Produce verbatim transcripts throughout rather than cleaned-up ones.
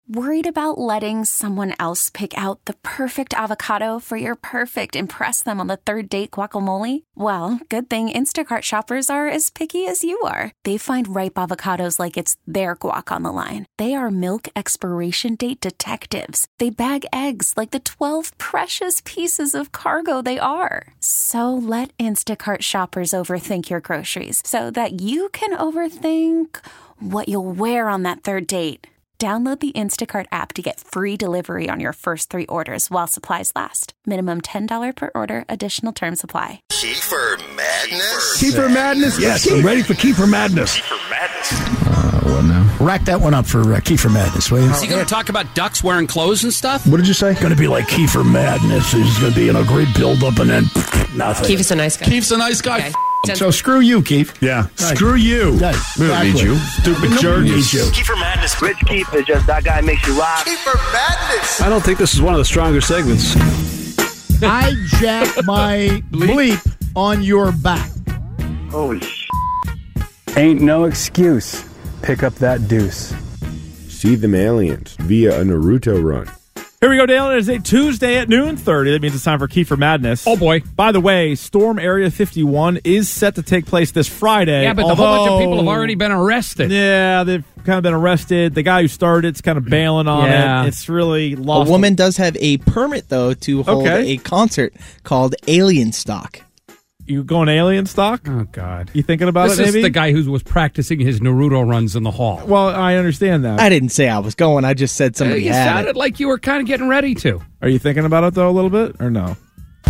Worried about letting someone else pick out the perfect avocado for your perfect impress them on the third date guacamole? Well, good thing Instacart shoppers are as picky as you are. They find ripe avocados like it's their guac on the line. They are milk expiration date detectives. They bag eggs like the twelve precious pieces of cargo they are. So let Instacart shoppers overthink your groceries so that you can overthink what you'll wear on that third date. Download the Instacart app to get free delivery on your first three orders while supplies last. Minimum ten dollars per order. Additional terms apply. Kiefer Madness? Kiefer Madness? Yes, I'm ready for Kiefer Madness. Kiefer Madness. Uh, what now? Rack that one up for uh, Kiefer Madness, will you? Is he going to talk about ducks wearing clothes and stuff? What did you say? Going to be like Kiefer Madness. He's going to be in a great build-up and then nothing. Keith's a nice guy. Keith's a nice guy. Okay. So screw you, Keith. Yeah. Right. Screw you. Yes, We don't exactly. need you. Stupid Nobody jerk. needs you. Kiefer Madness. Rich Keith is just that guy makes you rock. Kiefer Madness. I don't think this is one of the stronger segments. I jack my bleep on your back. Holy sh**. Ain't no excuse. Pick up that deuce. See them aliens via a Naruto run. Here we go, Dale. It is a Tuesday at noon thirty. That means it's time for Kiefer Madness. Oh, boy. By the way, Storm Area fifty-one is set to take place this Friday. Yeah, but although, the whole bunch of people have already been arrested. Yeah, they've kind of been arrested. The guy who started it's kind of bailing on Yeah. it. It's really A lost. woman does have a permit, though, to hold Okay. a concert called Alien Stock. You going alien stock? Oh, God. You thinking about This it, is maybe? the guy who was practicing his Naruto runs in the hall. Well, I understand that. I didn't say I was going. I just said somebody you had sounded it. like you were kind of getting ready to. Are you thinking about it, though, a little bit, or no?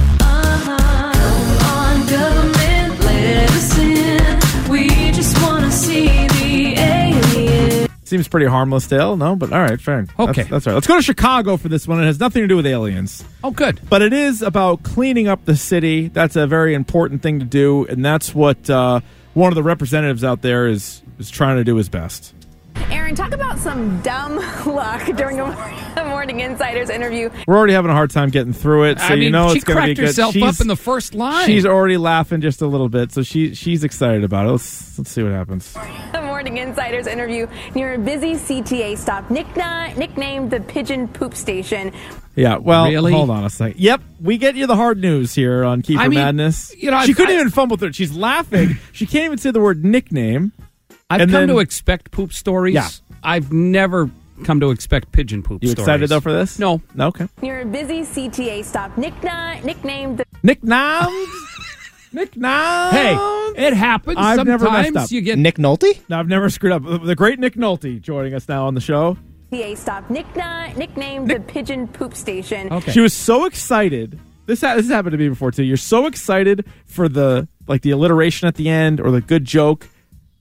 Seems pretty harmless, Dale. No, but all right, fair. Okay. That's, that's all right. Let's go to Chicago for this one. It has nothing to do with aliens. Oh, good. But it is about cleaning up the city. That's a very important thing to do, and that's what uh, one of the representatives out there is is trying to do his best. Aaron, talk about some dumb luck during a Morning Insiders interview. We're already having a hard time getting through it, so I mean, you know she it's going to be cracked good. herself She's, up in the first line. she's already laughing just a little bit, so she she's excited about it. Let's let's see what happens. A Morning Insiders interview near a busy C T A stop nickna- nicknamed the Pigeon Poop Station. Yeah, well, Really? hold on a second. Yep, we get you the hard news here on Kiefer I mean, Madness. you know, she I've- couldn't I- even fumble through it. She's laughing. She can't even say the word nickname. I've and come then- to expect poop stories. Yeah. I've never come to expect pigeon poop You stories. excited, though, for this? No. No? Okay. Near a busy C T A stop nickna- nicknamed the Nicknames? Nicknames? Hey, it happens. I've Sometimes never messed up. you get... Nick Nolte? No, I've never screwed up. The great Nick Nolte joining us now on the show. C T A stop nickna- nicknamed the Pigeon Poop Station. Okay. She was so excited. This ha- this has happened to me before too. You're so excited for the like the alliteration at the end or the good joke,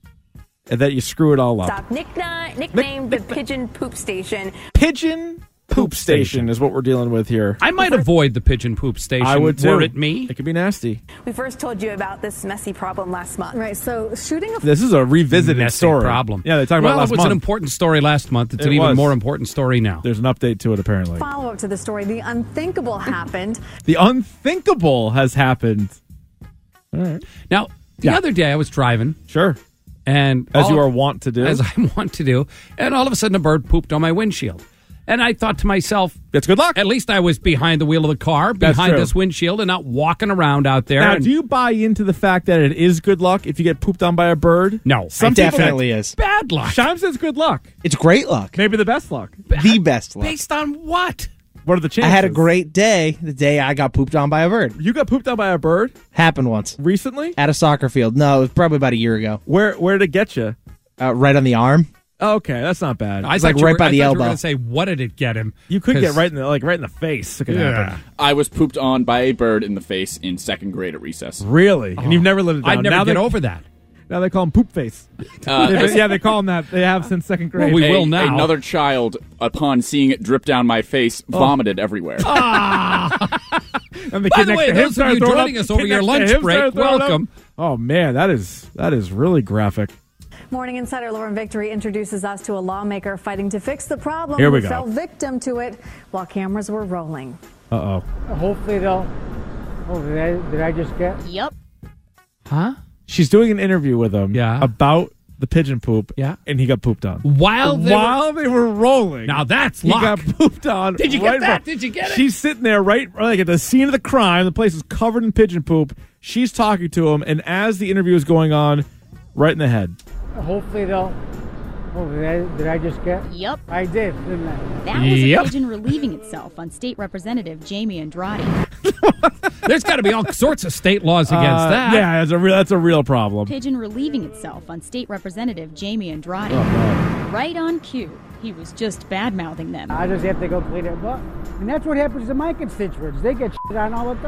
and that you screw it all up. Stop nickna- nicknamed the Pigeon Poop Station. Pigeon poop station is what we're dealing with here. I might avoid the pigeon poop station. I would too. Were it me? It could be nasty. We first told you about this messy problem last month. Right, so shooting a This is a revisited Messy story. problem. Yeah, they talked well, about it last it was month. an important story last month. It's It an even was. more important story now. There's an update to it apparently. follow-up to the story. The unthinkable happened. The unthinkable has happened. All right. Now, the Yeah. other day I was driving, Sure. and As all- you are wont to do. as I want to do, and all of a sudden a bird pooped on my windshield. And I thought to myself, That's good luck. at least I was behind the wheel of the car, That's behind true. this windshield, and not walking around out there. Now, and do you buy into the fact that it is good luck if you get pooped on by a bird? No. Some It people- definitely is. bad luck. Shime says good luck. It's great luck. Maybe the best luck. The best luck. Based on what? What are the I chances? had a great day the day I got pooped on by a bird. You got pooped on by a bird Happened once. recently? At a soccer field. No, it was probably about a year ago. Where Where did it get you? Uh, right on the arm. Oh, okay, that's not bad. I It's thought like you right were, by I the thought You elbow. were going to say, what did it get him? you could 'Cause- get right in the like right in the face. It could Yeah. happen. I was pooped on by a bird in the face in second grade at recess. Really? And you've never lived it down. I'd never now get they, over that. Now they call him poop face. Uh, They- yeah, they call him that. They have since second grade. Well, we a- will now. Another child, upon seeing it drip down my face, vomited everywhere. And the By kid the next way, to him those of started you throwing joining up. us over Kid your next to lunch him break, started throwing up. welcome. Oh man, that is that is really graphic. Morning Insider Lauren Victory introduces us to a lawmaker fighting to fix the problem. Here we who go. fell victim to it while cameras were rolling. Uh oh. Hopefully they'll. Oh, did I, did I just get? Yep. Huh? She's doing an interview with him Yeah. about the pigeon poop. Yeah. And he got pooped on. While they While were, they were rolling. Now that's he luck. got pooped on. Did you right get that? from- Did you get it? She's sitting there right like at the scene of the crime. The place is covered in pigeon poop. She's talking to him, and as the interview is going on, right in the head. Hopefully they'll. Oh, did I, did I just get? Yep. I did, didn't I? That was Yep. a pigeon relieving itself on State Representative Jamie Andrade. There's got to be all sorts of state laws against Uh, that. Yeah, that's a real that's a real problem. Pigeon relieving itself on State Representative Jamie Andrade. Oh, no. Right on cue. He was just bad-mouthing them. I just have to go clean it up. And that's what happens to my constituents. They get shit on all the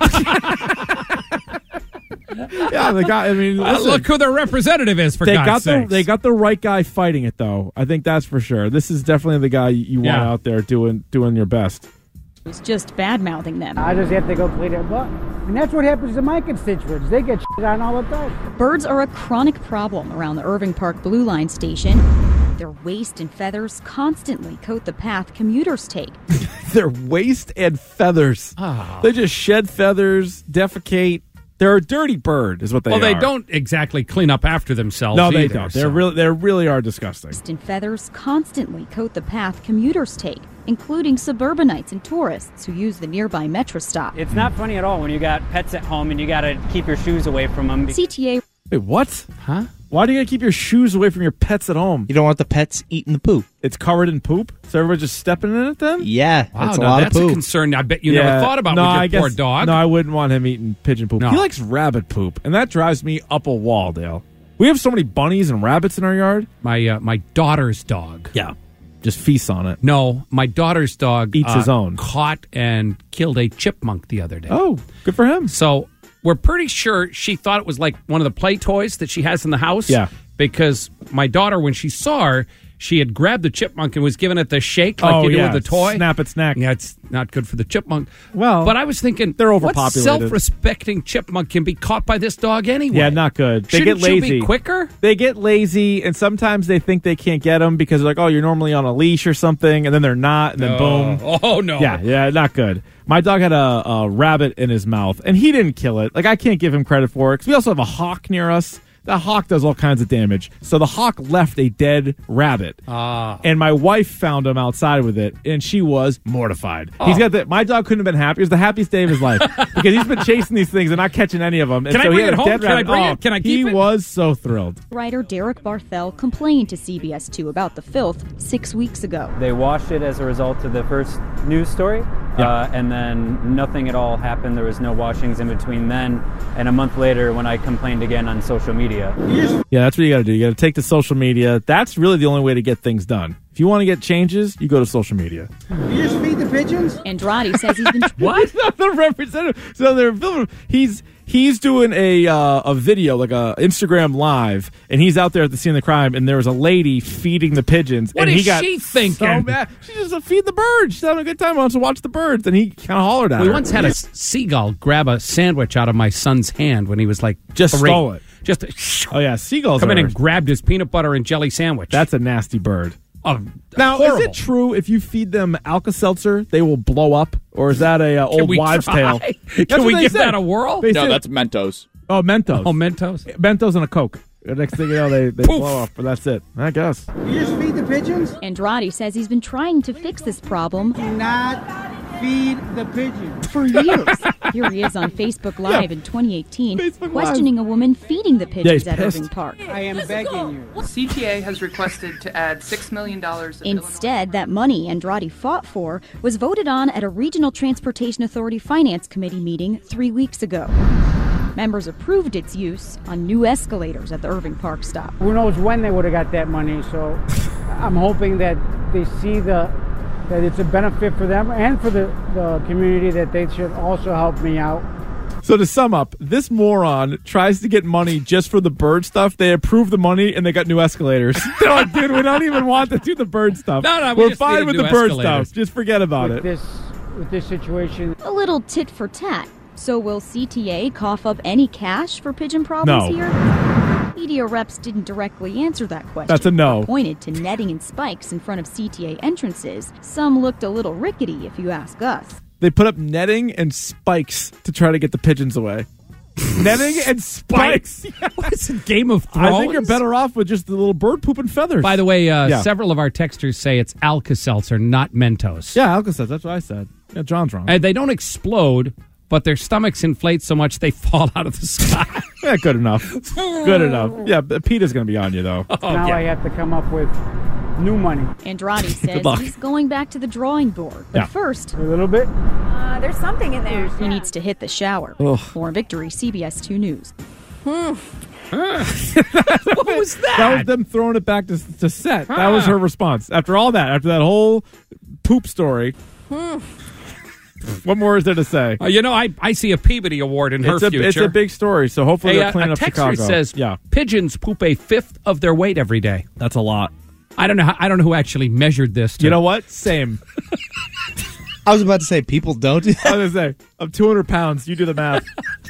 time. Yeah, the guy. I mean, Uh, listen, look who their representative is, for they God's got the sakes. they got the right guy fighting it, though. I think that's for sure. This is definitely the guy you want Yeah. out there doing doing your best. He was just bad-mouthing them. I just have to go clean it up. And that's what happens to my constituents. They get shit on all the time. Birds are a chronic problem around the Irving Park Blue Line station. Their waste and feathers constantly coat the path commuters take. Their waste and feathers. Ah. They just shed feathers, defecate. They're a dirty bird, is what they well, are. they don't exactly clean up after themselves. No, they either, don't. so. They're really, they really are disgusting. Waste and feathers constantly coat the path commuters take, including suburbanites and tourists who use the nearby Metro stop. It's not funny at all when you got pets at home and you got to keep your shoes away from them. C T A. Wait, what? Huh? Why do you gotta keep your shoes away from your pets at home? You don't want the pets eating the poop. It's covered in poop, so everybody's just stepping in it then? Yeah, Wow, that's a now lot that's of poop. a concern I bet you Yeah. never thought about no, with your I guess, poor dog. No, I wouldn't want him eating pigeon poop. No. He likes rabbit poop, and that drives me up a wall, Dale. We have so many bunnies and rabbits in our yard. My uh, my daughter's dog. Yeah. Just feasts on it. No, my daughter's dog Eats uh, his own. Caught and killed a chipmunk the other day. Oh, good for him. So we're pretty sure she thought it was like one of the play toys that she has in the house. Yeah. Because my daughter, when she saw her, she had grabbed the chipmunk and was giving it the shake like Oh, you do yeah. with the toy. Snap its neck. Yeah, it's not good for the chipmunk. Well, but I was thinking, they're what overpopulated. self-respecting chipmunk can be caught by this dog anyway? Yeah, not good. They Shouldn't get lazy. you be quicker? They get lazy, and sometimes they think they can't get them because they're like, oh, you're normally on a leash or something, and then they're not, and then Oh. boom. Oh, no. Yeah, yeah, not good. My dog had a, a rabbit in his mouth, and he didn't kill it. Like, I can't give him credit for it, because we also have a hawk near us. The hawk does all kinds of damage. So the hawk left a dead rabbit. Ah. And my wife found him outside with it, and she was mortified. Oh. He's got the, my dog couldn't have been happy. It was the happiest day of his life because he's been chasing these things and not catching any of them. And Can I so he bring had it a home? dead Can I rabbit. bring Oh, it? Can I He keep it? was so thrilled. Writer Derek Barthel complained to C B S two about the filth six weeks ago. They washed it as a result of the first news story, Yeah. uh, and then nothing at all happened. There was no washings in between then, and a month later when I complained again on social media. Yeah, that's what you got to do. You got to take to social media. That's really the only way to get things done. If you want to get changes, you go to social media. You just feed the pigeons? Andrade says he's been What? The representative. So they're filming. He's he's doing a uh, a video like a Instagram live, and he's out there at the scene of the crime, and there was a lady feeding the pigeons. What and is he got she thinking? So mad. She just uh, feed the birds. She's having a good time. Wants to watch the birds, and he kind of hollered at We her. once had a s- seagull grab a sandwich out of my son's hand when he was like Just three. stole it. Just Oh yeah, seagulls. come in are- and grabbed his peanut butter and jelly sandwich. That's a nasty bird. oh, Now, horrible. is it true if you feed them Alka-Seltzer, they will blow up? Or is that a uh, Can old we wives' try? tale? Can That's we what they give said. that a whirl? They No, said- that's Mentos. Oh, Mentos. Oh, Mentos. Mentos and a Coke. The next thing you know, they, they Poof. blow off, but that's it. I guess. You just feed the pigeons? Andrade says he's been trying to fix this problem Do not feed the pigeons. for years. Here he is on Facebook Live in twenty eighteen, Facebook questioning a woman feeding the Yeah, pigeons he's at pissed. Irving Park. I am begging you. C T A has requested to add six million dollars. Instead, that money Andrade fought for was voted on at a Regional Transportation Authority Finance Committee meeting three weeks ago. Members approved its use on new escalators at the Irving Park stop. Who knows when they would have got that money, so I'm hoping that they see the that it's a benefit for them and for the, the community, that they should also help me out. So to sum up, this moron tries to get money just for the bird stuff. They approved the money and they got new escalators. They're like, dude, we don't even want to do the bird stuff. No, no, we We're just fine needed with new the bird escalators. stuff. Just forget about With it. this with this situation, A little tit for tat. So will C T A cough up any cash for pigeon problems No. here? Media reps didn't directly answer that question. That's a no. but pointed to netting and spikes in front of C T A entrances. Some looked a little rickety, if you ask us. They put up netting and spikes to try to get the pigeons away. Netting and spikes. Yeah. What is it, Game of Thrones? I think you're better off with just the little bird poop and feathers. By the way, uh, Yeah. several of our texters say it's Alka-Seltzer, not Mentos. Yeah, Alka-Seltzer. That's what I said. Yeah, John's wrong. And they don't explode, but their stomachs inflate so much they fall out of the sky. Yeah, good enough. Good enough. Yeah, but PETA's going to be on you, though. Oh, now yeah. I have to come up with new money. Andrade says luck. he's going back to the drawing board. But Yeah. first, A little bit. Uh, there's something in there. he needs to hit the shower. Ugh. For Victory, C B S two News. What was that? That was them throwing it back to, to set. That was her response. After all that, after that whole poop story. What more is there to say? Uh, you know, I, I see a Peabody Award in her It's a, future. it's a big story, so hopefully Hey, they're uh, cleaning a up texter Chicago. says yeah, pigeons poop a fifth of their weight every day. that's a lot. I don't know. How, I don't know who actually measured this. To, You know what? Same. I was about to say people don't do I that. was going to say, I'm two hundred pounds. You do the math.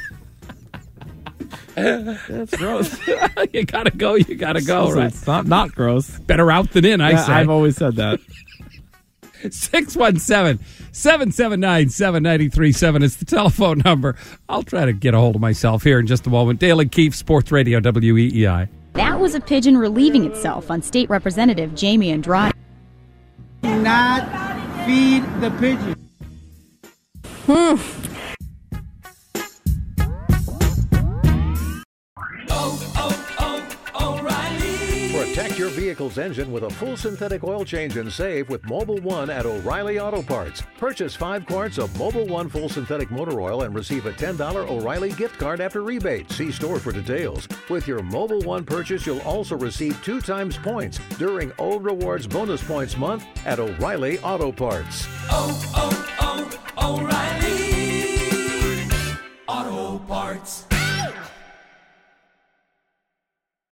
That's gross. you gotta go. You gotta go. So Right. It's not, not gross. Better out than in. I Yeah, say. I've always said that. six one seven, seven seven nine, seven nine three seven is the telephone number. I'll try to get a hold of myself here in just a moment. Dale and Keefe, Sports Radio, W E E I. That was a pigeon relieving itself on State Representative Jamie Andrade. Do not feed the pigeon. Protect your vehicle's engine with a full synthetic oil change and save with Mobile One at O'Reilly Auto Parts. Purchase five quarts of Mobile One full synthetic motor oil and receive a ten dollars O'Reilly gift card after rebate. See store for details. With your Mobile One purchase, you'll also receive two times points during O Rewards Bonus Points Month at O'Reilly Auto Parts. Oh, oh, oh, O'Reilly.